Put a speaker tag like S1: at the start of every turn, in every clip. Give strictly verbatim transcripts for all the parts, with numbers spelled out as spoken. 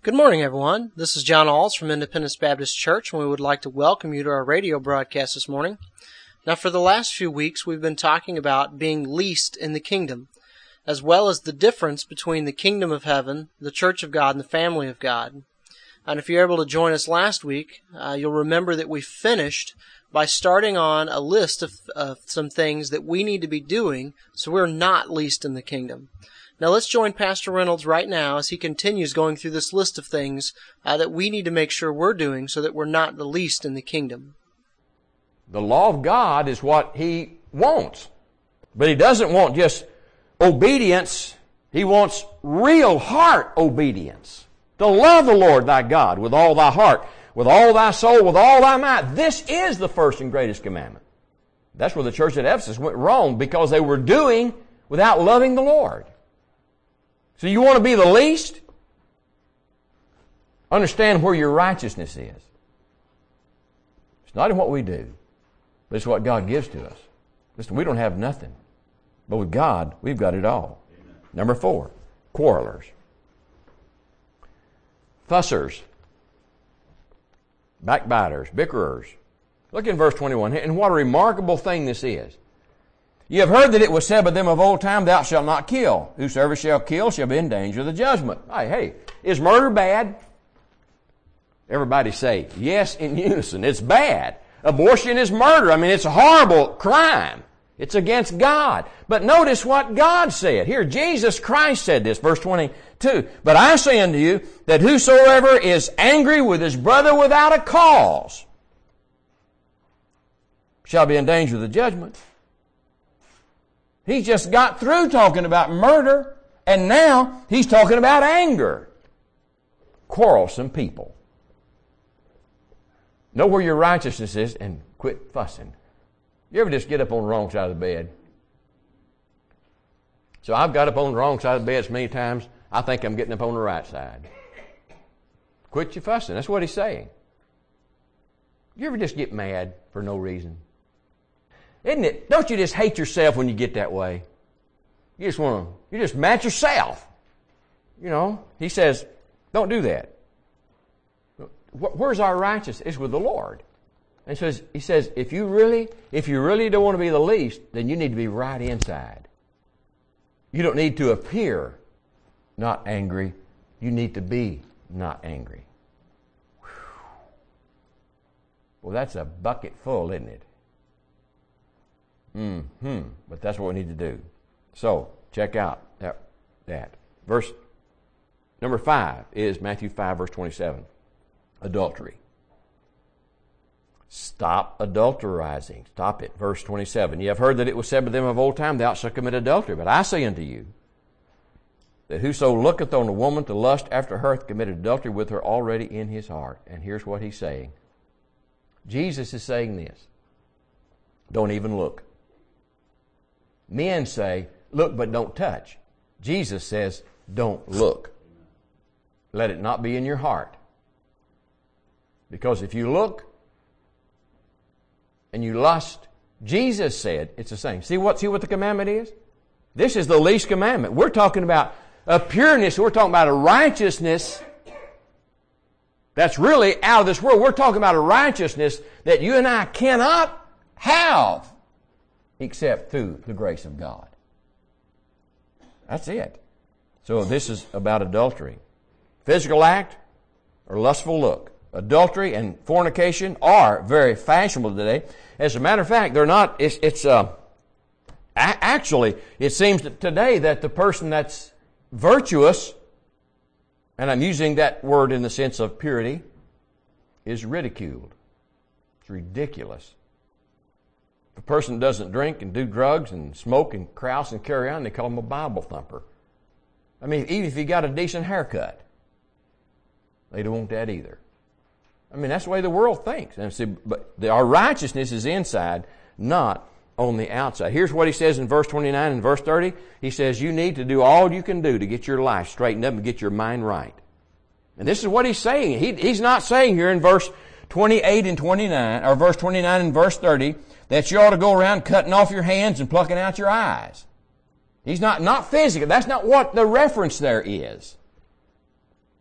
S1: Good morning, everyone. This is John Alls from Independence Baptist Church, and we would like to welcome you to our radio broadcast this morning. Now, for the last few weeks, we've been talking about being least in the kingdom, as well as the difference between the kingdom of heaven, the church of God, and the family of God. And if you're able to join us last week, uh, you'll remember that we finished by starting on a list of, of some things that we need to be doing so we're not least in the kingdom. Now let's join Pastor Reynolds right now as he continues going through this list of things uh, that we need to make sure we're doing so that we're not the least in the kingdom.
S2: The law of God is what He wants. But He doesn't want just obedience. He wants real heart obedience. To love the Lord thy God with all thy heart, with all thy soul, with all thy might. This is the first and greatest commandment. That's where the church at Ephesus went wrong, because they were doing without loving the Lord. So you want to be the least? Understand where your righteousness is. It's not in what we do, but it's what God gives to us. Listen, we don't have nothing. But with God, we've got it all. Amen. Number four, quarrelers. Fussers. Backbiters. Bickerers. Look in verse twenty-one. And what a remarkable thing this is. You have heard that it was said by them of old time, thou shalt not kill. Whosoever shall kill shall be in danger of the judgment. Hey, hey, is murder bad? Everybody say, yes, in unison. It's bad. Abortion is murder. I mean, it's a horrible crime. It's against God. But notice what God said. Here, Jesus Christ said this, verse twenty-two. But I say unto you that whosoever is angry with his brother without a cause shall be in danger of the judgment. He just got through talking about murder, and now he's talking about anger. Quarrelsome people. Know where your righteousness is and quit fussing. You ever just get up on the wrong side of the bed? So I've got up on the wrong side of the bed so many times, I think I'm getting up on the right side. Quit your fussing. That's what he's saying. You ever just get mad for no reason? Isn't it? Don't you just hate yourself when you get that way? You just want to, you just match yourself. You know, he says, don't do that. Where's our righteousness? It's with the Lord. And so he says, if you really, if you really don't want to be the least, then you need to be right inside. You don't need to appear not angry. You need to be not angry. Whew. Well, that's a bucket full, isn't it? Hmm. But that's what we need to do. So, check out that. that. Verse number five is Matthew five, verse twenty-seven. Adultery. Stop adulterizing. Stop it. Verse twenty-seven. You have heard that it was said by them of old time, thou shalt commit adultery. But I say unto you, that whoso looketh on a woman to lust after her hath committed adultery with her already in his heart. And here's what he's saying. Jesus is saying this. Don't even look. Men say, look but don't touch. Jesus says, don't look. Let it not be in your heart. Because if you look and you lust, Jesus said it's the same. See what, see what the commandment is? This is the least commandment. We're talking about a pureness. We're talking about a righteousness that's really out of this world. We're talking about a righteousness that you and I cannot have except through the grace of God. That's it. So this is about adultery. Physical act or lustful look. Adultery and fornication are very fashionable today. As a matter of fact, they're not, it's, it's uh, a- actually, it seems that today that the person that's virtuous, and I'm using that word in the sense of purity, is ridiculed. It's ridiculous. If a person doesn't drink and do drugs and smoke and crouse and carry on, they call him a Bible thumper. I mean, even if he got a decent haircut, they don't want that either. I mean, that's the way the world thinks. And see, but the, our righteousness is inside, not on the outside. Here's what he says in verse twenty-nine and verse thirty. He says, you need to do all you can do to get your life straightened up and get your mind right. And this is what he's saying. He, he's not saying here in verse twenty-eight and twenty-nine, or verse twenty-nine and verse thirty, that you ought to go around cutting off your hands and plucking out your eyes. He's not, not physical. That's not what the reference there is.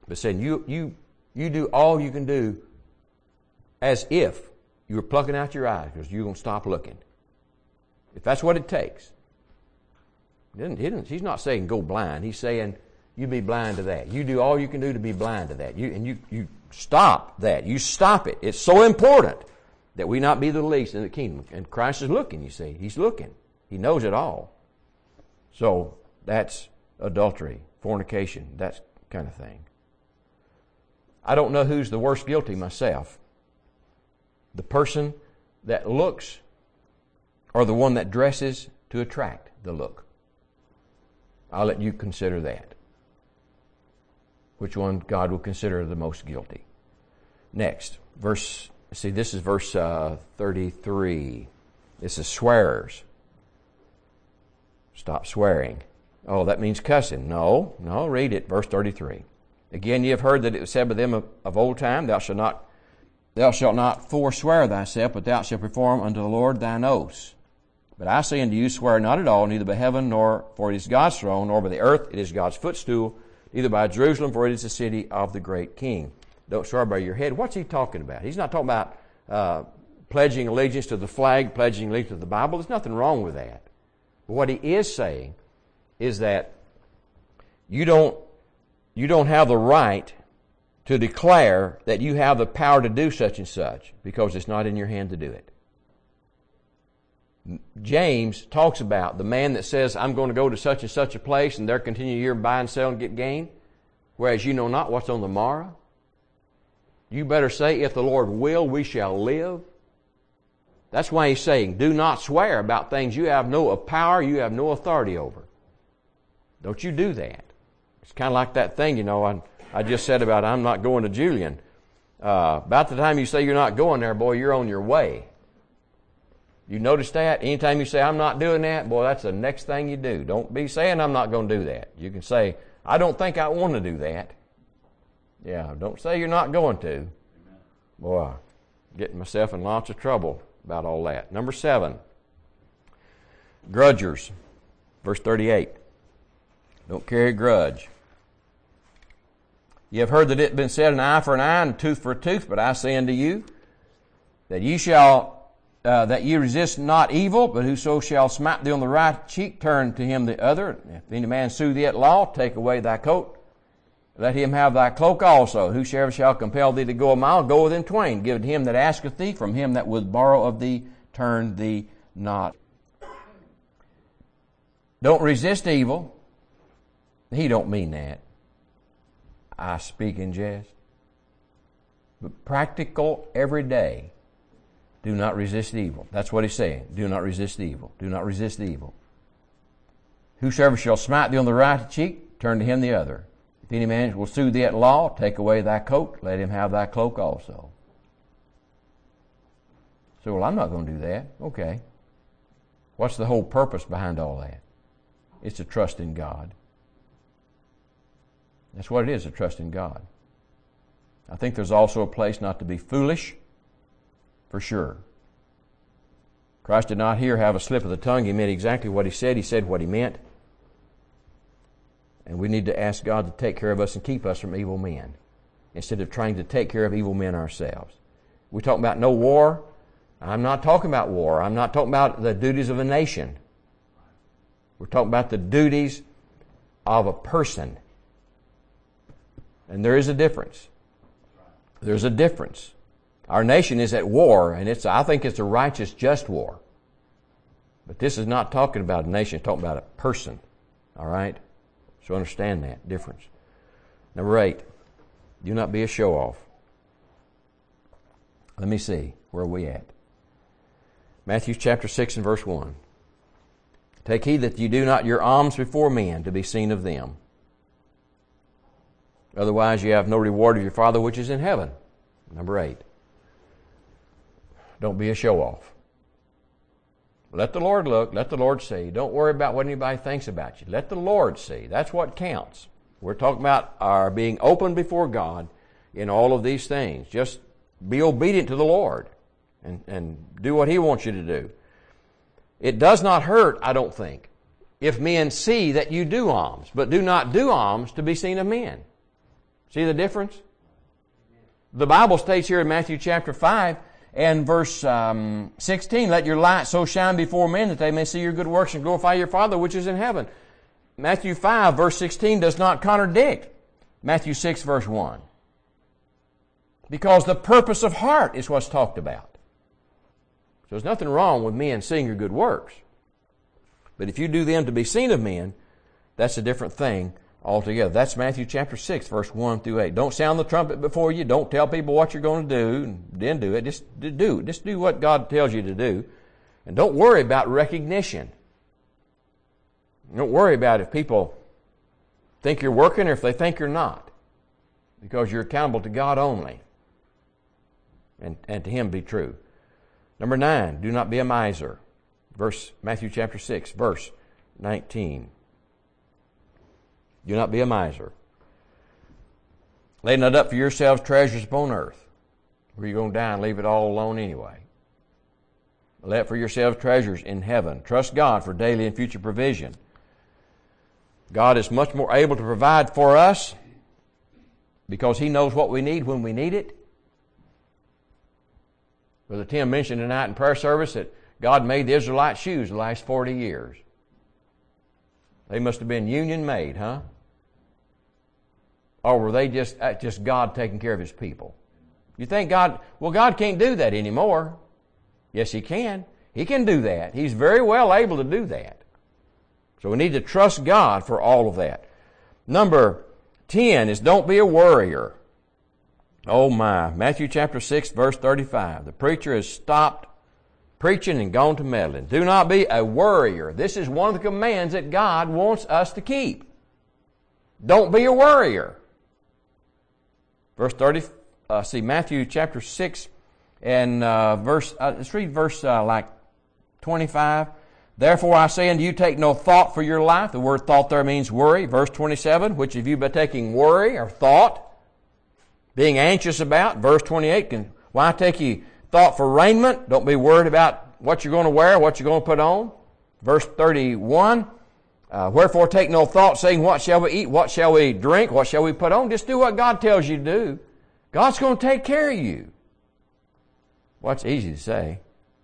S2: But saying you, you, you do all you can do as if you were plucking out your eyes because you're going to stop looking. If that's what it takes. He didn't, he didn't, he's not saying go blind. He's saying you be blind to that. You do all you can do to be blind to that. You, and you, you stop that. You stop it. It's so important that we not be the least in the kingdom. And Christ is looking, you see. He's looking. He knows it all. So that's adultery, fornication, that kind of thing. I don't know who's the worst guilty myself. The person that looks or the one that dresses to attract the look. I'll let you consider that. Which one God will consider the most guilty. Next, verse, see, this is verse uh, thirty-three. This is swearers. Stop swearing. Oh, that means cussing. No, no, read it, verse thirty-three. Again, ye have heard that it was said by them of, of old time, Thou shalt not, thou shalt not forswear thyself, but thou shalt perform unto the Lord thine oaths. But I say unto you, swear not at all, neither by heaven, nor for it is God's throne, nor by the earth, it is God's footstool, neither by Jerusalem, for it is the city of the great King. Don't swear by your head. What's he talking about? He's not talking about uh, pledging allegiance to the flag, pledging allegiance to the Bible. There's nothing wrong with that. But what he is saying is that you don't, you don't have the right to declare that you have the power to do such and such because it's not in your hand to do it. James talks about the man that says, I'm going to go to such and such a place and there continue your buy and sell and get gain, whereas you know not what's on the morrow. You better say, if the Lord will, we shall live. That's why he's saying, do not swear about things you have no power, you have no authority over. Don't you do that. It's kind of like that thing, you know, I, I just said about I'm not going to Julian. Uh, about the time you say you're not going there, boy, you're on your way. You notice that? Anytime you say, I'm not doing that, boy, that's the next thing you do. Don't be saying I'm not going to do that. You can say, I don't think I want to do that. Yeah, don't say you're not going to. Amen. Boy, I'm getting myself in lots of trouble about all that. Number seven, grudgers. Verse thirty-eight. Don't carry a grudge. You have heard that it has been said, an eye for an eye and a tooth for a tooth, but I say unto you that ye shall Uh, that ye resist not evil, but whoso shall smite thee on the right cheek, turn to him the other. If any man sue thee at law, take away thy coat. Let him have thy cloak also. Whosoever shall compel thee to go a mile, go with him twain. Give it to him that asketh thee, from him that would borrow of thee, turn thee not. Don't resist evil. He don't mean that. I speak in jest. But practical every day. Do not resist evil. That's what he's saying. Do not resist evil. Do not resist evil. Whosoever shall smite thee on the right cheek, turn to him the other. If any man will sue thee at law, take away thy coat, let him have thy cloak also. So, well, I'm not going to do that. Okay. What's the whole purpose behind all that? It's to trust in God. That's what it is, to trust in God. I think there's also a place not to be foolish. For sure. Christ did not here have a slip of the tongue. He meant exactly what he said. He said what he meant. And we need to ask God to take care of us and keep us from evil men instead of trying to take care of evil men ourselves. We talk about no war. I'm not talking about war. I'm not talking about the duties of a nation. We're talking about the duties of a person. And there is a difference. There's a difference. Our nation is at war, and it's I think it's a righteous, just war. But this is not talking about a nation, it's talking about a person. All right? So understand that difference. Number eight, do not be a show-off. Let me see, where are we at? Matthew chapter six and verse one. Take heed that you do not your alms before men to be seen of them. Otherwise you have no reward of your Father which is in heaven. Number eight. Don't be a show-off. Let the Lord look. Let the Lord see. Don't worry about what anybody thinks about you. Let the Lord see. That's what counts. We're talking about our being open before God in all of these things. Just be obedient to the Lord and, and do what He wants you to do. It does not hurt, I don't think, if men see that you do alms, but do not do alms to be seen of men. See the difference? The Bible states here in Matthew chapter five and verse um, sixteen, let your light so shine before men that they may see your good works and glorify your Father which is in heaven. Matthew five verse sixteen does not contradict Matthew six verse one. Because the purpose of heart is what's talked about. So there's nothing wrong with men seeing your good works. But if you do them to be seen of men, that's a different thing altogether. That's Matthew chapter six, verse one through eight. Don't sound the trumpet before you. Don't tell people what you're going to do and then do it. Just do. Just do what God tells you to do. And don't worry about recognition. Don't worry about if people think you're working or if they think you're not. Because you're accountable to God only. And, and to Him be true. Number nine, do not be a miser. Verse Matthew chapter six, verse nineteen. Do not be a miser. Lay not up for yourselves treasures upon earth, where you're going to die and leave it all alone anyway. Lay up for yourselves treasures in heaven. Trust God for daily and future provision. God is much more able to provide for us because He knows what we need when we need it. Brother Tim mentioned tonight in prayer service that God made the Israelite shoes the last forty years. They must have been union made, huh? Or were they just, just God taking care of His people? You think God, well, God can't do that anymore. Yes, He can. He can do that. He's very well able to do that. So we need to trust God for all of that. Number ten is don't be a worrier. Oh my, Matthew chapter six, verse thirty-five. The preacher has stopped preaching and gone to meddling. Do not be a worrier. This is one of the commands that God wants us to keep. Don't be a worrier. Verse thirty, uh, see Matthew chapter six and uh, verse, uh, let's read verse uh, like twenty-five. Therefore I say unto you, take no thought for your life. The word thought there means worry. Verse twenty-seven, which of you by taking worry or thought, being anxious about. Verse twenty-eight, can, why take ye thought for raiment? Don't be worried about what you're going to wear, what you're going to put on. Verse thirty-one, uh, wherefore take no thought, saying, what shall we eat, what shall we drink, what shall we put on? Just do what God tells you to do. God's going to take care of you. Well, it's easy to say.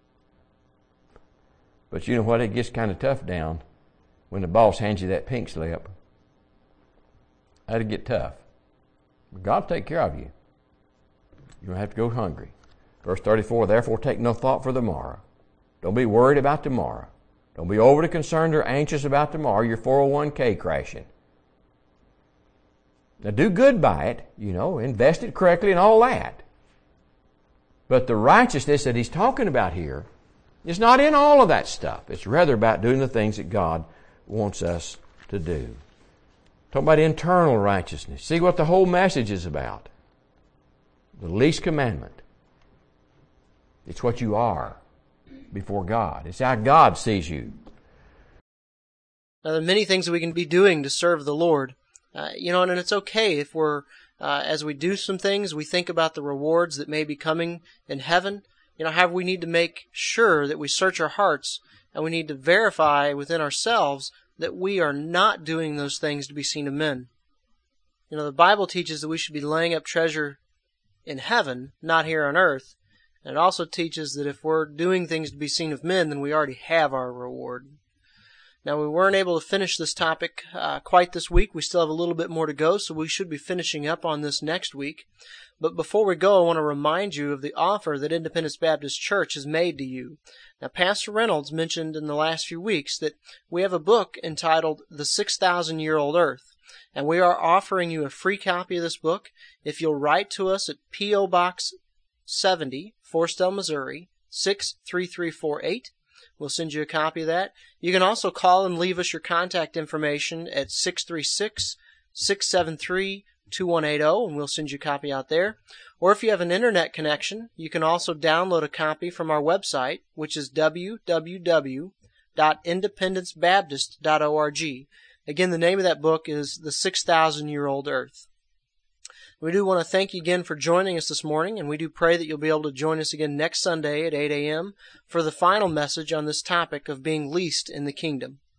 S2: But you know what? It gets kind of tough down when the boss hands you that pink slip. That'll get tough. But God will take care of you. You don't have to go hungry. Verse thirty-four, therefore take no thought for the morrow. Don't be worried about tomorrow. Don't be overly concerned or anxious about tomorrow, your four oh one k crashing. Now do good by it, you know, invest it correctly and all that. But the righteousness that he's talking about here is not in all of that stuff. It's rather about doing the things that God wants us to do. Talk about internal righteousness. See what the whole message is about. The least commandment. It's what you are before God. It's how God sees you.
S1: Now, there are many things that we can be doing to serve the Lord. Uh, you know, and it's okay if we're, uh, as we do some things, we think about the rewards that may be coming in heaven. You know, however, we need to make sure that we search our hearts and we need to verify within ourselves that we are not doing those things to be seen of men. You know, the Bible teaches that we should be laying up treasure in heaven, not here on earth. And it also teaches that if we're doing things to be seen of men, then we already have our reward. Now, we weren't able to finish this topic uh, quite this week. We still have a little bit more to go, so we should be finishing up on this next week. But before we go, I want to remind you of the offer that Independence Baptist Church has made to you. Now, Pastor Reynolds mentioned in the last few weeks that we have a book entitled The six thousand year old Earth, and we are offering you a free copy of this book if you'll write to us at P O. Box seventy, Forestell, Missouri, six three three four eight. We'll send you a copy of that. You can also call and leave us your contact information at six three six, six seven three, two one eight zero, and we'll send you a copy out there. Or if you have an internet connection, you can also download a copy from our website, which is w w w dot independence baptist dot org. Again, the name of that book is The six thousand year old Earth. We do want to thank you again for joining us this morning, and we do pray that you'll be able to join us again next Sunday at eight a.m. for the final message on this topic of being least in the kingdom.